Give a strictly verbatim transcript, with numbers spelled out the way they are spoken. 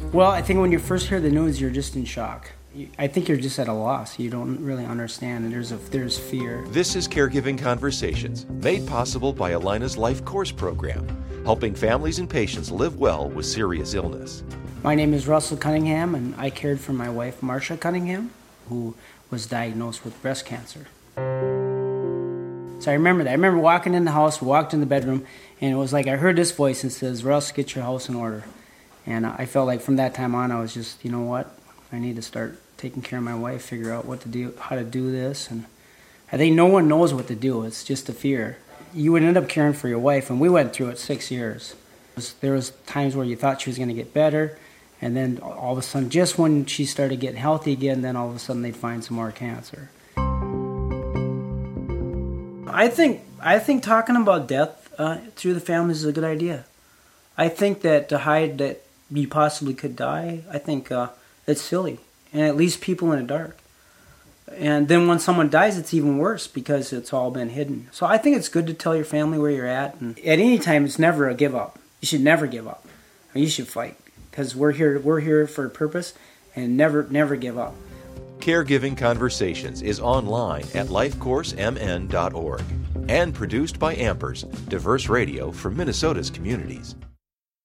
Well, I think when you first hear the news, you're just in shock. I think you're just at a loss. You don't really understand, and there's a there's fear. This is Caregiving Conversations, made possible by Allina's Life Course program, helping families and patients live well with serious illness. My name is Russell Cunningham, and I cared for my wife, Marcia Cunningham, who was diagnosed with breast cancer. So I remember that. I remember walking in the house, walked in the bedroom, and it was like I heard this voice that says, Russ, get your house in order. And I felt like from that time on, I was just, you know what, I need to start taking care of my wife, figure out what to do, how to do this. And I think no one knows what to do. It's just a fear. You would end up caring for your wife, and we went through it six years. There was times where you thought she was going to get better, and then all of a sudden, just when she started getting healthy again, then all of a sudden they'd find some more cancer. I think I think talking about death uh, through the family is a good idea. I think that to hide that you possibly could die, I think uh, it's silly. And it leaves people in the dark. And then when someone dies, it's even worse because it's all been hidden. So I think it's good to tell your family where you're at. And at any time, it's never a give up. You should never give up. You should fight because we're here. We're here for a purpose, and never, never give up. Caregiving Conversations is online at life course m n dot org and produced by Ampers, diverse radio for Minnesota's communities.